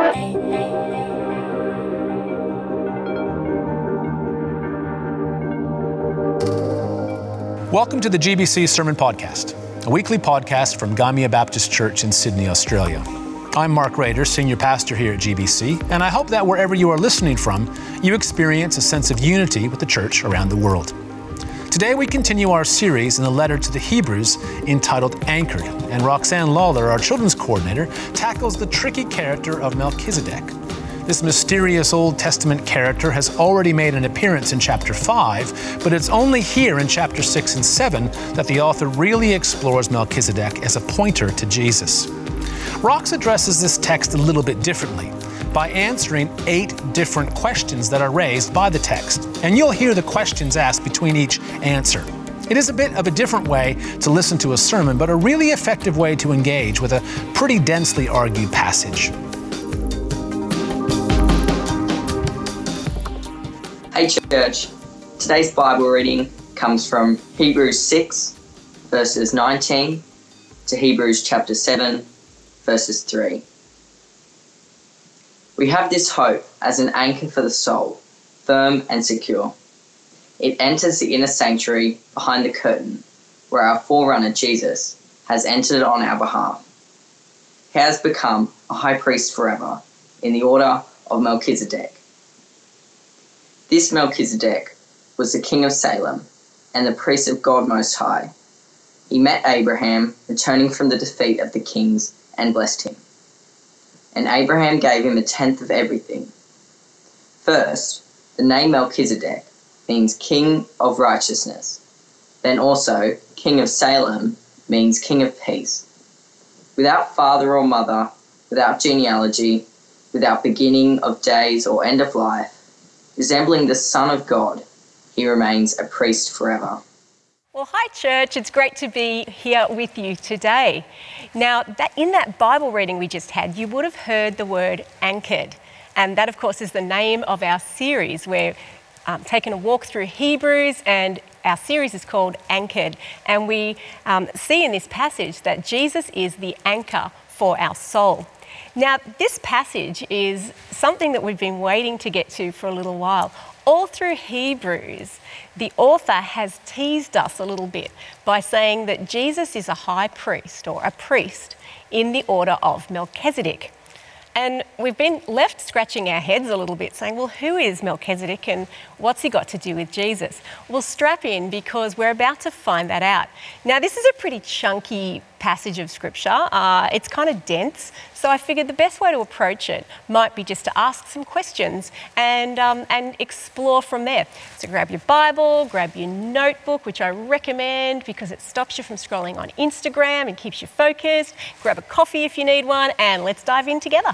Welcome to the GBC Sermon Podcast, a weekly podcast from Gamia Baptist Church in Sydney, Australia. I'm Mark Rader, Senior Pastor here at GBC, and I hope that wherever you are listening from, you experience a sense of unity with the church around the world. Today we continue our series in the letter to the Hebrews entitled Anchored, and Roxanne Lawler, our children's coordinator, tackles the tricky character of Melchizedek. This mysterious Old Testament character has already made an appearance in chapter 5, but it's only here in chapter 6 and 7 that the author really explores Melchizedek as a pointer to Jesus. Rox addresses this text a little bit differently by answering 8 different questions that are raised by the text, and you'll hear the questions asked between each answer. It is a bit of a different way to listen to a sermon, but a really effective way to engage with a pretty densely argued passage. Hey church, today's Bible reading comes from Hebrews 6, verses 19 to Hebrews chapter 7, verses 3. We have this hope as an anchor for the soul, firm and secure. It enters the inner sanctuary behind the curtain, where our forerunner Jesus has entered on our behalf. He has become a high priest forever in the order of Melchizedek. This Melchizedek was the king of Salem and the priest of God Most High. He met Abraham returning from the defeat of the kings and blessed him. And Abraham gave him 1/10 of everything. First, the name Melchizedek means king of righteousness. Then also, king of Salem means king of peace. Without father or mother, without genealogy, without beginning of days or end of life, resembling the Son of God, he remains a priest forever. Well, hi church, it's great to be here with you today. Now, in that Bible reading we just had, you would have heard the word anchored. And that, of course, is the name of our series. We're taking a walk through Hebrews, and our series is called Anchored. And we see in this passage that Jesus is the anchor for our soul. Now, this passage is something that we've been waiting to get to for a little while. All through Hebrews, the author has teased us a little bit by saying that Jesus is a high priest or a priest in the order of Melchizedek. And we've been left scratching our heads a little bit saying, well, who is Melchizedek and what's he got to do with Jesus? Well, strap in because we're about to find that out. Now, this is a pretty chunky passage of scripture. It's kind of dense. So I figured the best way to approach it might be just to ask some questions and explore from there. So grab your Bible, grab your notebook, which I recommend because it stops you from scrolling on Instagram and keeps you focused. Grab a coffee if you need one, and let's dive in together.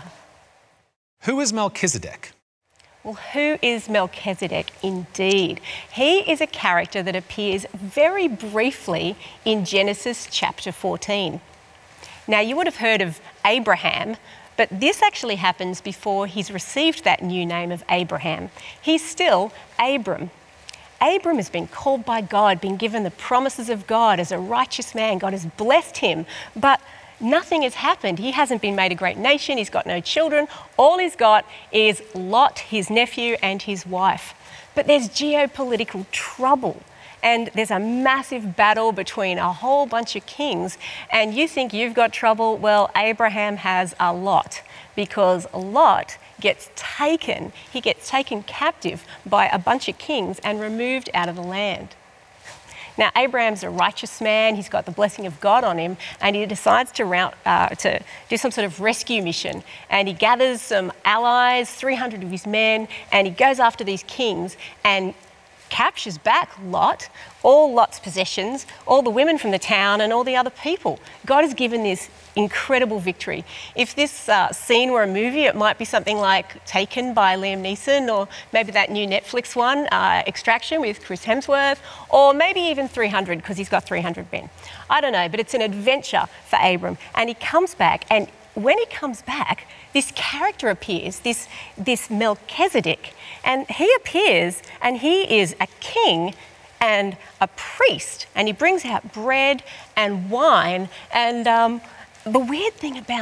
Who is Melchizedek? Well, who is Melchizedek indeed? He is a character that appears very briefly in Genesis chapter 14. Now, you would have heard of Abraham, but this actually happens before he's received that new name of Abraham. He's still Abram. Abram has been called by God, been given the promises of God as a righteous man. God has blessed him, but nothing has happened. He hasn't been made a great nation. He's got no children. All he's got is Lot, his nephew, and his wife. But there's geopolitical trouble. And there's a massive battle between a whole bunch of kings. And you think you've got trouble? Well, Abraham has a lot, because Lot gets taken. He gets taken captive by a bunch of kings and removed out of the land. Now, Abraham's a righteous man. He's got the blessing of God on him, and he decides to do some sort of rescue mission. And he gathers some allies, 300 of his men, and he goes after these kings and captures back Lot, all Lot's possessions, all the women from the town and all the other people. God has given this incredible victory. If this scene were a movie, it might be something like Taken by Liam Neeson, or maybe that new Netflix one, Extraction with Chris Hemsworth, or maybe even 300 because he's got 300 men. I don't know, but it's an adventure for Abram. And he comes back, and when he comes back, this character appears, this Melchizedek, and he appears and he is a king and a priest, and he brings out bread and wine. And the weird thing about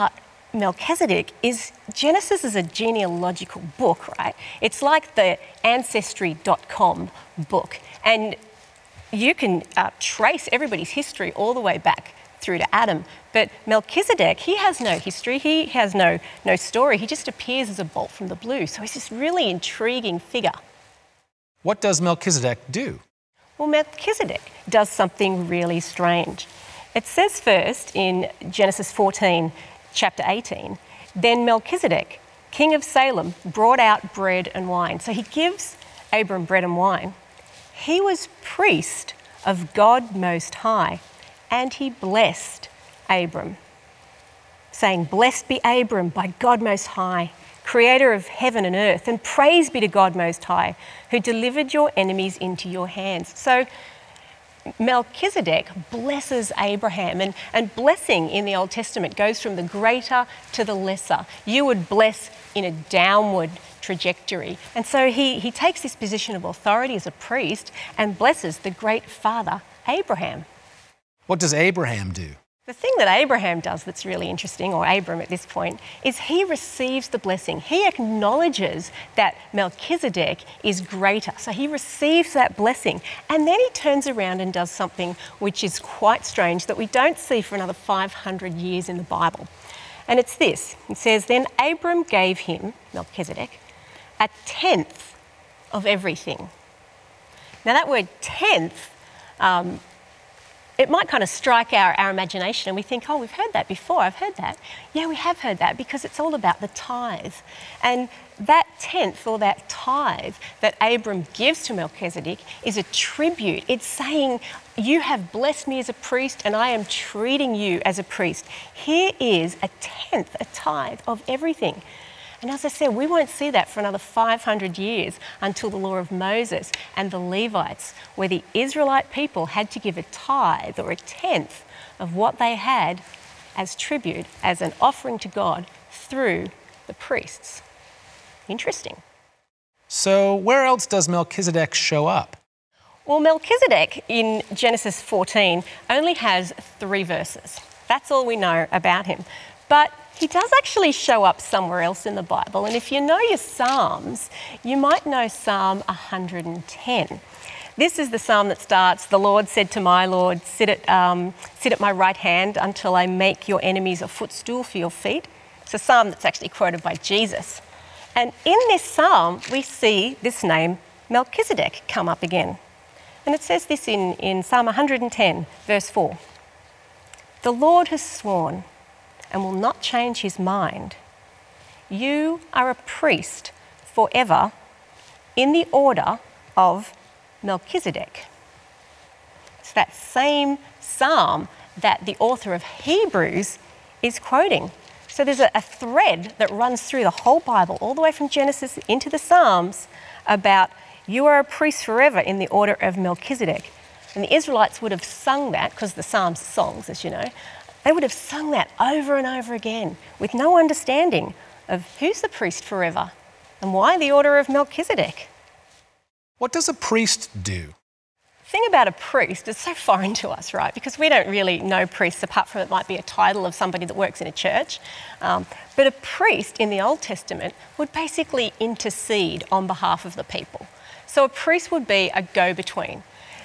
Melchizedek is Genesis is a genealogical book, right? It's like the Ancestry.com book. And you can trace everybody's history all the way back through to Adam. But Melchizedek, he has no history, he has no story, he just appears as a bolt from the blue. So he's this really intriguing figure. What does Melchizedek do? Well, Melchizedek does something really strange. It says first in Genesis 14, chapter 18, then Melchizedek, king of Salem, brought out bread and wine. So he gives Abram bread and wine. He was priest of God Most High, and he blessed Abram, saying, "Blessed be Abram by God Most High, creator of heaven and earth, and praise be to God Most High, who delivered your enemies into your hands." So Melchizedek blesses Abraham, and blessing in the Old Testament goes from the greater to the lesser. You would bless in a downward trajectory. And so he takes this position of authority as a priest and blesses the great father, Abraham. What does Abraham do? The thing that Abraham does that's really interesting, or Abram at this point, is he receives the blessing. He acknowledges that Melchizedek is greater. So he receives that blessing. And then he turns around and does something which is quite strange that we don't see for another 500 years in the Bible. And it's this. It says, then Abram gave him, Melchizedek, a tenth of everything. Now that word tenth, it might kind of strike our imagination and we think, oh, we've heard that before, I've heard that. Yeah, we have heard that because it's all about the tithe. And that tenth or that tithe that Abram gives to Melchizedek is a tribute. It's saying, you have blessed me as a priest and I am treating you as a priest. Here is a tenth, a tithe of everything. And as I said, we won't see that for another 500 years until the law of Moses and the Levites, where the Israelite people had to give a tithe or a tenth of what they had as tribute, as an offering to God through the priests. Interesting. So where else does Melchizedek show up? Well, Melchizedek in Genesis 14 only has 3 verses. That's all we know about him. But he does actually show up somewhere else in the Bible. And if you know your Psalms, you might know Psalm 110. This is the psalm that starts, "The Lord said to my Lord, sit at my right hand until I make your enemies a footstool for your feet." It's a psalm that's actually quoted by Jesus. And in this psalm, we see this name Melchizedek come up again. And it says this in Psalm 110, verse 4. "The Lord has sworn and will not change his mind. You are a priest forever in the order of Melchizedek." It's that same psalm that the author of Hebrews is quoting. So there's a thread that runs through the whole Bible, all the way from Genesis into the Psalms, about you are a priest forever in the order of Melchizedek. And the Israelites would have sung that, because the Psalms are songs, as you know. They would have sung that over and over again with no understanding of who's the priest forever and why the order of Melchizedek. What does a priest do? The thing about a priest is so foreign to us, right? Because we don't really know priests apart from it might be a title of somebody that works in a church. But a priest in the Old Testament would basically intercede on behalf of the people. So a priest would be a go-between.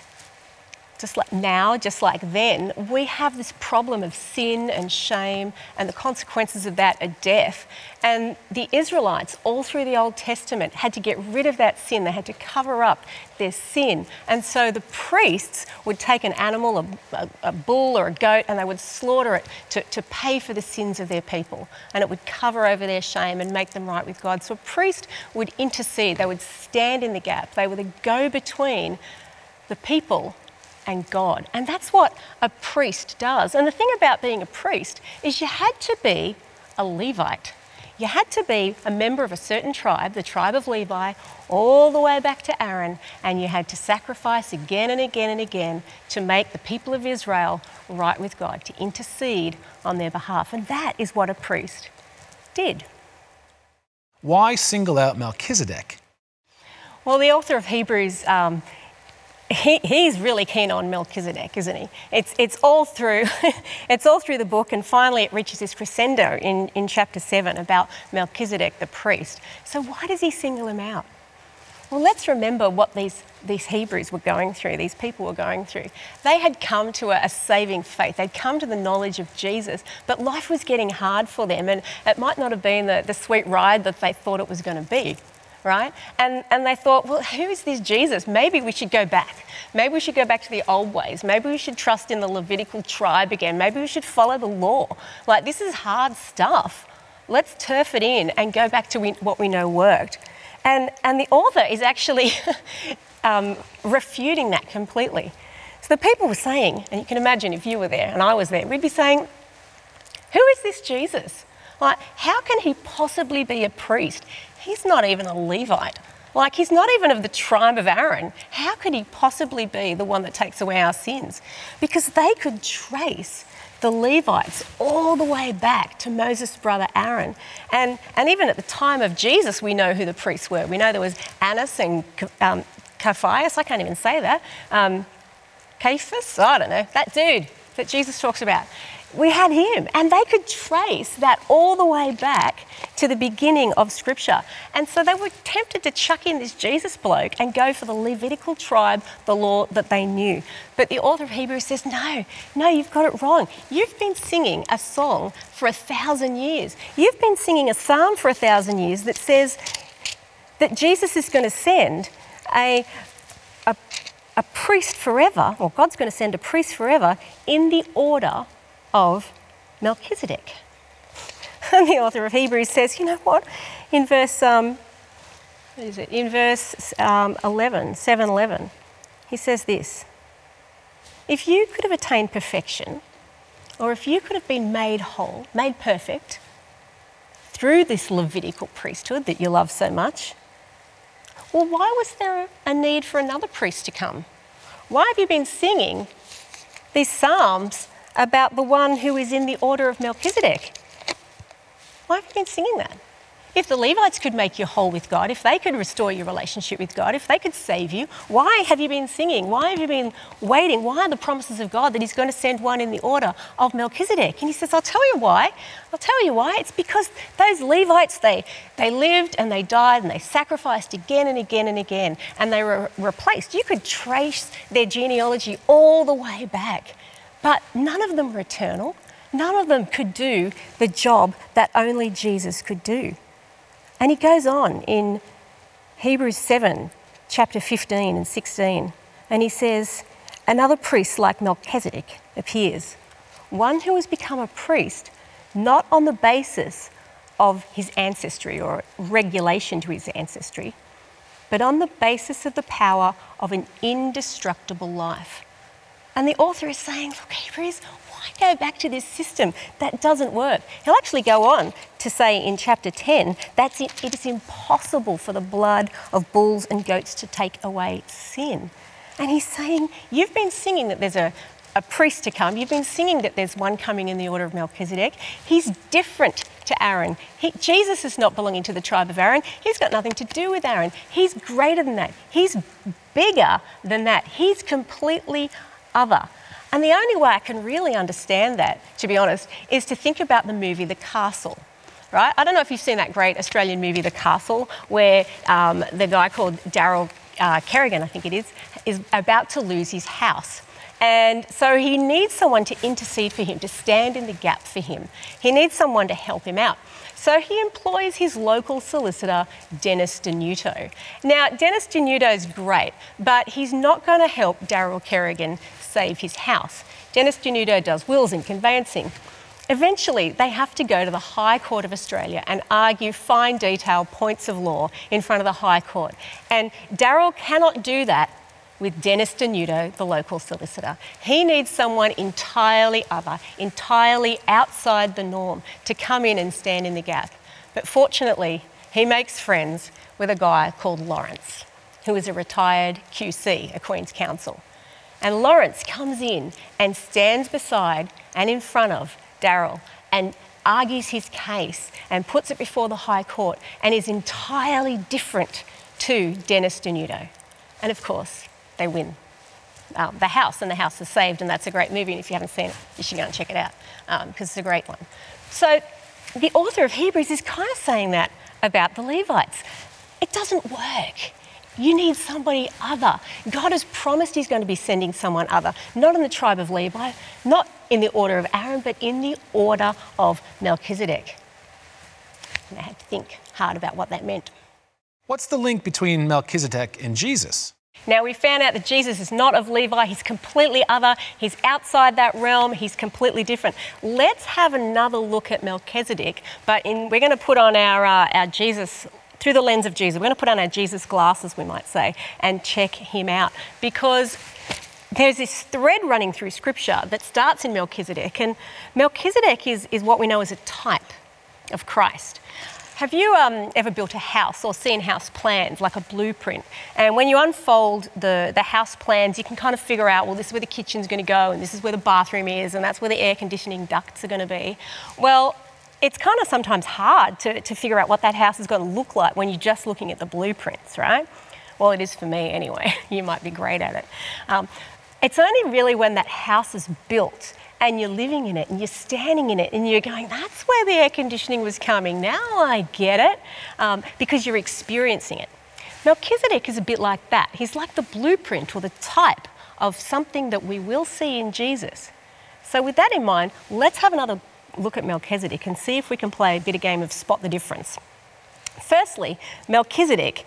Just like now, just like then, we have this problem of sin and shame, and the consequences of that are death. And the Israelites, all through the Old Testament, had to get rid of that sin. They had to cover up their sin. And so the priests would take an animal, a bull or a goat, and they would slaughter it to pay for the sins of their people. And it would cover over their shame and make them right with God. So a priest would intercede. They would stand in the gap. They were the go-between the people and God. And that's what a priest does. And the thing about being a priest is you had to be a Levite. You had to be a member of a certain tribe, the tribe of Levi, all the way back to Aaron, and you had to sacrifice again and again and again to make the people of Israel right with God, to intercede on their behalf. And that is what a priest did. Why single out Melchizedek? Well, the author of Hebrews he's really keen on Melchizedek, isn't he? It's all through it's all through the book, and finally it reaches this crescendo in chapter 7 about Melchizedek the priest. So why does he single him out? Well, let's remember what these Hebrews were going through, these people were going through. They had come to a saving faith. They'd come to the knowledge of Jesus, but life was getting hard for them, and it might not have been the sweet ride that they thought it was going to be, right? And they thought, well, who is this Jesus? Maybe we should go back. Maybe we should go back to the old ways. Maybe we should trust in the Levitical tribe again. Maybe we should follow the law. Like, this is hard stuff. Let's turf it in and go back to what we know worked. And the author is actually refuting that completely. So the people were saying, and you can imagine if you were there and I was there, we'd be saying, who is this Jesus? Like, how can he possibly be a priest? He's not even a Levite. Like, he's not even of the tribe of Aaron. How could he possibly be the one that takes away our sins? Because they could trace the Levites all the way back to Moses' brother Aaron. And even at the time of Jesus, we know who the priests were. We know there was Annas and Caiaphas, I can't even say that. Caiaphas, I don't know, that dude that Jesus talks about. We had him, and they could trace that all the way back to the beginning of Scripture. And so they were tempted to chuck in this Jesus bloke and go for the Levitical tribe, the law that they knew. But the author of Hebrews says, no, you've got it wrong. You've been singing a song for 1,000 years. You've been singing a psalm for 1,000 years that says that Jesus is going to send a priest forever, or God's going to send a priest forever in the order of Melchizedek. And the author of Hebrews says, you know what? In verse 11, 7:11, he says this: if you could have attained perfection, or if you could have been made whole, made perfect, through this Levitical priesthood that you love so much, well, why was there a need for another priest to come? Why have you been singing these psalms about the one who is in the order of Melchizedek? Why have you been singing that? If the Levites could make you whole with God, if they could restore your relationship with God, if they could save you, why have you been singing? Why have you been waiting? Why are the promises of God that he's going to send one in the order of Melchizedek? And he says, I'll tell you why. It's because those Levites, they lived and they died and they sacrificed again and again and again, and they were replaced. You could trace their genealogy all the way back. But none of them were eternal. None of them could do the job that only Jesus could do. And he goes on in Hebrews 7, chapter 15 and 16, and he says, another priest like Melchizedek appears, one who has become a priest not on the basis of his ancestry or regulation to his ancestry, but on the basis of the power of an indestructible life. And the author is saying, look, Hebrews, why go back to this system that doesn't work? He'll actually go on to say in chapter 10 that it is impossible for the blood of bulls and goats to take away sin. And he's saying, you've been singing that there's a priest to come. You've been singing that there's one coming in the order of Melchizedek. He's different to Aaron. Jesus is not belonging to the tribe of Aaron. He's got nothing to do with Aaron. He's greater than that. He's bigger than that. He's completely other. And the only way I can really understand that, to be honest, is to think about the movie The Castle, right? I don't know if you've seen that great Australian movie The Castle, where the guy called Daryl Kerrigan, I think it is about to lose his house. And so he needs someone to intercede for him, to stand in the gap for him. He needs someone to help him out. So he employs his local solicitor, Dennis Denuto. Now, Dennis Denuto is great, but he's not going to help Daryl Kerrigan save his house. Dennis Denuto does wills and conveyancing. Eventually, they have to go to the High Court of Australia and argue fine detail points of law in front of the High Court. And Daryl cannot do that with Dennis Denuto, the local solicitor. He needs someone entirely other, entirely outside the norm to come in and stand in the gap. But fortunately, he makes friends with a guy called Lawrence, who is a retired QC, a Queen's Counsel. And Lawrence comes in and stands beside and in front of Daryl and argues his case and puts it before the High Court and is entirely different to Dennis Denuto. And of course, they win. The House, and The House is Saved, and that's a great movie, and if you haven't seen it, you should go and check it out because it's a great one. So the author of Hebrews is kind of saying that about the Levites. It doesn't work. You need somebody other. God has promised he's going to be sending someone other, not in the tribe of Levi, not in the order of Aaron, but in the order of Melchizedek. And I had to think hard about what that meant. What's the link between Melchizedek and Jesus? Now, we found out that Jesus is not of Levi. He's completely other. He's outside that realm. He's completely different. Let's have another look at Melchizedek, but we're going to put on our Jesus through the lens of Jesus. We're going to put on our Jesus glasses, we might say, and check him out, because there's this thread running through Scripture that starts in Melchizedek, and Melchizedek is what we know as a type of Christ. Have you ever built a house or seen house plans, like a blueprint? And when you unfold the house plans, you can kind of figure out, well, this is where the kitchen's going to go, and this is where the bathroom is, and that's where the air conditioning ducts are going to be. Well, it's kind of sometimes hard to figure out what that house is going to look like when you're just looking at the blueprints, right? Well, it is for me anyway. You might be great at it. It's only really when that house is built and you're living in it and you're standing in it and you're going, that's where the air conditioning was coming. Now I get it, because you're experiencing it. Melchizedek is a bit like that. He's like the blueprint or the type of something that we will see in Jesus. So with that in mind, let's have another look at Melchizedek and see if we can play a bit of game of spot the difference. Firstly, Melchizedek,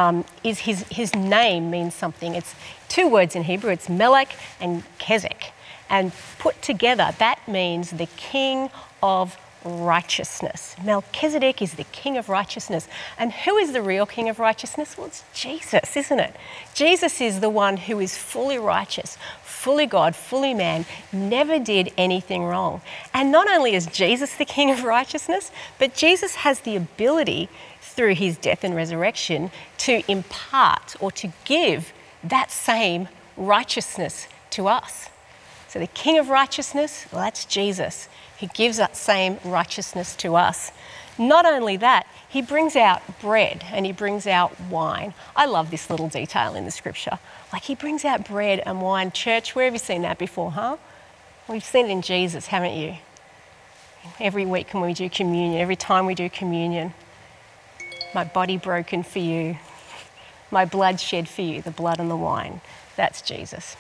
is his name means something. It's two words in Hebrew. It's Melech and Kezek. And put together, that means the king of righteousness. Melchizedek is the king of righteousness. And who is the real king of righteousness? Well, it's Jesus, isn't it? Jesus is the one who is fully righteous, fully God, fully man, never did anything wrong. And not only is Jesus the king of righteousness, but Jesus has the ability through his death and resurrection to impart or to give that same righteousness to us. So the king of righteousness, well, that's Jesus. He gives that same righteousness to us. Not only that, he brings out bread and he brings out wine. I love this little detail in the Scripture. Like, he brings out bread and wine. Church, where have you seen that before, huh? Well, you've seen it in Jesus, haven't you? Every week when we do communion, every time we do communion, my body broken for you, my blood shed for you, the blood and the wine. That's Jesus.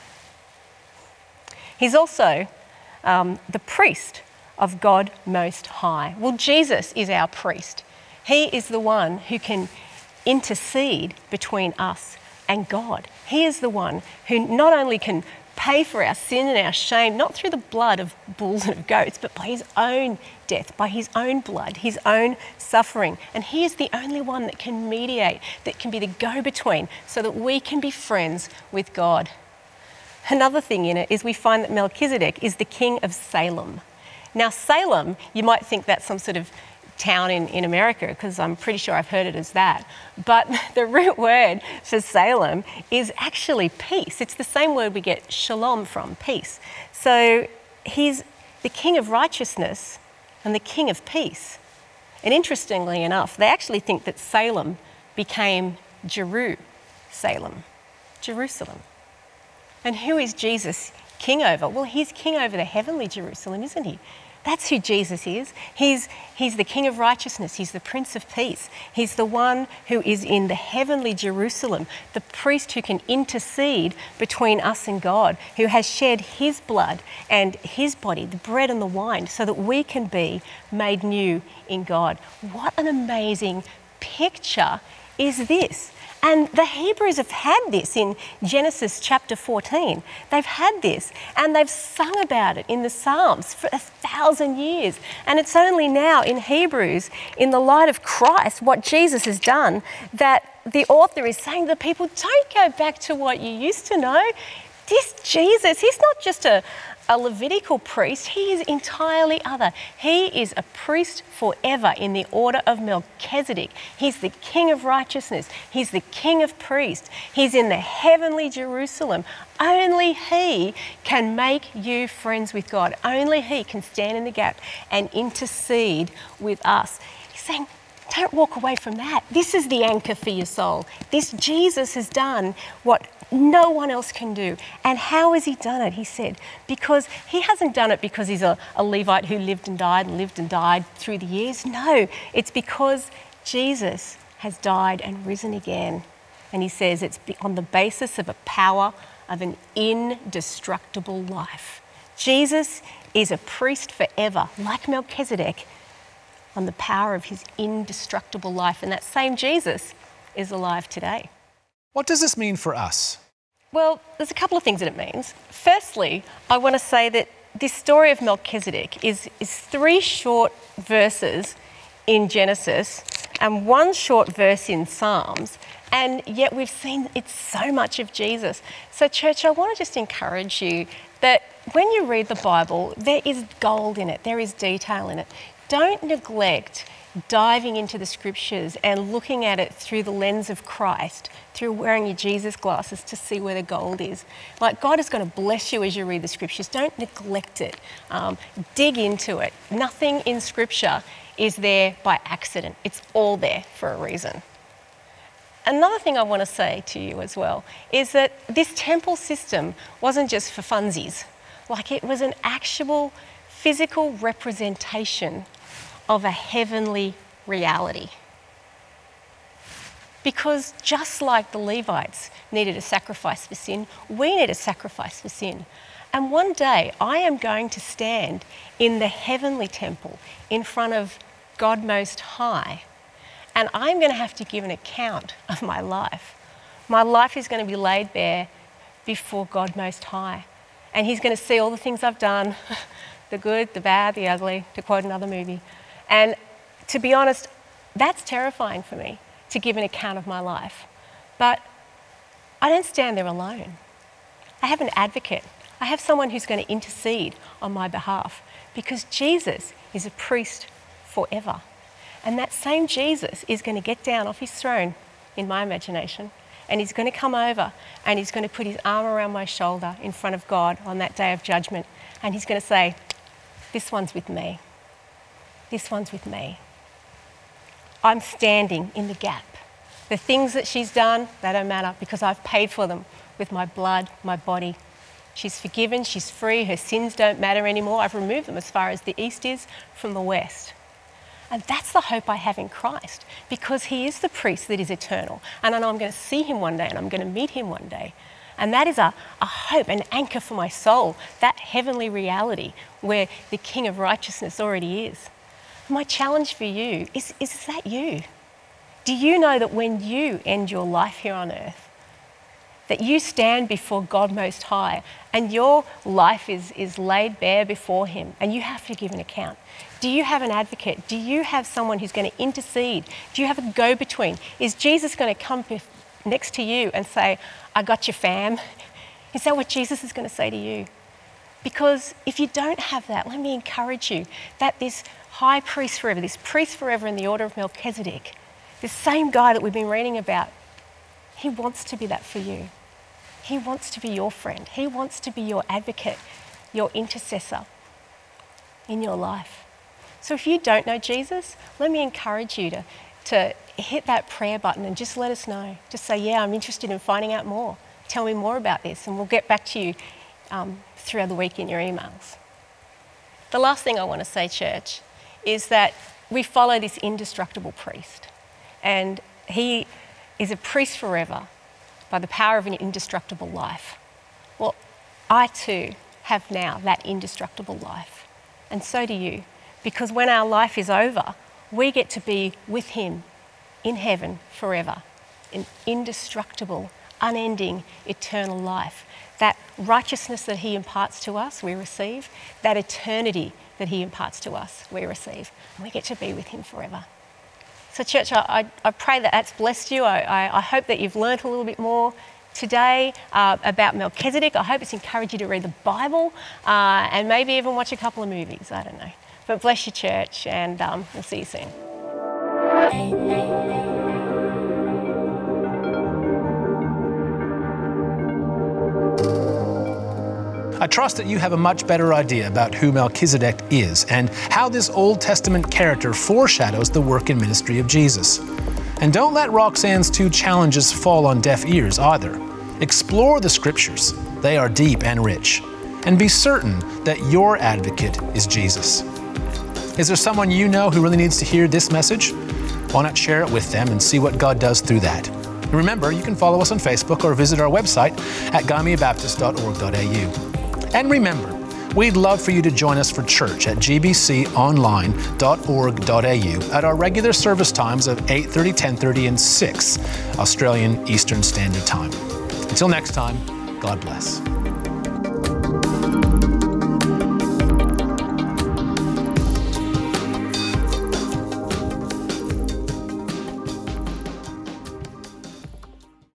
He's also the priest of God Most High. Well, Jesus is our priest. He is the one who can intercede between us and God. He is the one who not only can pay for our sin and our shame, not through the blood of bulls and of goats, but by his own death, by his own blood, his own suffering. And he is the only one that can mediate, that can be the go-between, so that we can be friends with God. Another thing in it is we find that Melchizedek is the king of Salem. Now, Salem, you might think that's some sort of town in America, because I'm pretty sure I've heard it as that. But the root word for Salem is actually peace. It's the same word we get shalom from, peace. So he's the king of righteousness and the king of peace. And interestingly enough, they actually think that Salem became Jerusalem. And who is Jesus king over? Well, he's king over the heavenly Jerusalem, isn't he? That's who Jesus is. He's the king of righteousness. He's the prince of peace. He's the one who is in the heavenly Jerusalem, the priest who can intercede between us and God, who has shed his blood and his body, the bread and the wine, so that we can be made new in God. What an amazing picture is this? And the Hebrews have had this in Genesis chapter 14. They've had this and they've sung about it in the Psalms for 1,000 years. And it's only now in Hebrews, in the light of Christ, what Jesus has done, that the author is saying to the people, don't go back to what you used to know. This Jesus, he's not just a Levitical priest, he is entirely other. He is a priest forever in the order of Melchizedek. He's the king of righteousness. He's the king of priests. He's in the heavenly Jerusalem. Only he can make you friends with God. Only he can stand in the gap and intercede with us. He's saying, don't walk away from that. This is the anchor for your soul. This Jesus has done what no one else can do. And how has he done it? He said, because he hasn't done it because he's a Levite who lived and died through the years. No, it's because Jesus has died and risen again. And he says it's on the basis of a power of an indestructible life. Jesus is a priest forever, like Melchizedek, on the power of his indestructible life. And that same Jesus is alive today. What does this mean for us? Well, there's a couple of things that it means. Firstly, I want to say that this story of Melchizedek is 3 short verses in Genesis and 1 short verse in Psalms, and yet we've seen it's so much of Jesus. So church, I want to just encourage you that when you read the Bible, there is gold in it, there is detail in it. Don't neglect diving into the scriptures and looking at it through the lens of Christ, through wearing your Jesus glasses to see where the gold is. Like, God is going to bless you as you read the scriptures. Don't neglect it. Dig into it. Nothing in scripture is there by accident. It's all there for a reason. Another thing I want to say to you as well is that this temple system wasn't just for funsies. Like, it was an actual physical representation of a heavenly reality. Because just like the Levites needed a sacrifice for sin, we need a sacrifice for sin. And one day I am going to stand in the heavenly temple in front of God Most High, and I'm going to have to give an account of my life. My life is going to be laid bare before God Most High, and he's going to see all the things I've done, the good, the bad, the ugly, to quote another movie. And to be honest, that's terrifying for me, to give an account of my life. But I don't stand there alone. I have an advocate. I have someone who's going to intercede on my behalf, because Jesus is a priest forever. And that same Jesus is going to get down off his throne, in my imagination, and he's going to come over and he's going to put his arm around my shoulder in front of God on that day of judgment, and he's going to say, "This one's with me. This one's with me. I'm standing in the gap. The things that she's done, they don't matter, because I've paid for them with my blood, my body. She's forgiven, she's free, her sins don't matter anymore. I've removed them as far as the east is from the west." And that's the hope I have in Christ, because he is the priest that is eternal. And I know I'm going to see him one day, and I'm going to meet him one day. And that is a hope, an anchor for my soul, that heavenly reality where the King of Righteousness already is. My challenge for you is that you? Do you know that when you end your life here on earth, that you stand before God Most High and your life is laid bare before him and you have to give an account? Do you have an advocate? Do you have someone who's going to intercede? Do you have a go-between? Is Jesus going to come next to you and say, "I got you, fam"? Is that what Jesus is going to say to you? Because if you don't have that, let me encourage you that this high priest forever, this priest forever in the order of Melchizedek, this same guy that we've been reading about, he wants to be that for you. He wants to be your friend. He wants to be your advocate, your intercessor in your life. So if you don't know Jesus, let me encourage you to hit that prayer button and just let us know. Just say, "Yeah, I'm interested in finding out more. Tell me more about this," and we'll get back to you throughout the week in your emails. The last thing I want to say, church, is that we follow this indestructible priest, and he is a priest forever by the power of an indestructible life. Well, I too have now that indestructible life, and so do you, because when our life is over, we get to be with him in heaven forever, in indestructible, unending, eternal life. That righteousness that he imparts to us, we receive. That eternity that he imparts to us, we receive. And we get to be with him forever. So church, I pray that that's blessed you. I hope that you've learnt a little bit more today about Melchizedek. I hope it's encouraged you to read the Bible and maybe even watch a couple of movies. I don't know. But bless you, church, and we'll see you soon. I trust that you have a much better idea about who Melchizedek is and how this Old Testament character foreshadows the work and ministry of Jesus. And don't let Roxanne's 2 challenges fall on deaf ears either. Explore the scriptures. They are deep and rich. And be certain that your advocate is Jesus. Is there someone you know who really needs to hear this message? Why not share it with them and see what God does through that? And remember, you can follow us on Facebook or visit our website at gamiabaptist.org.au. And remember, we'd love for you to join us for church at gbconline.org.au at our regular service times of 8:30, 10:30, and 6 Australian Eastern Standard Time. Until next time, God bless.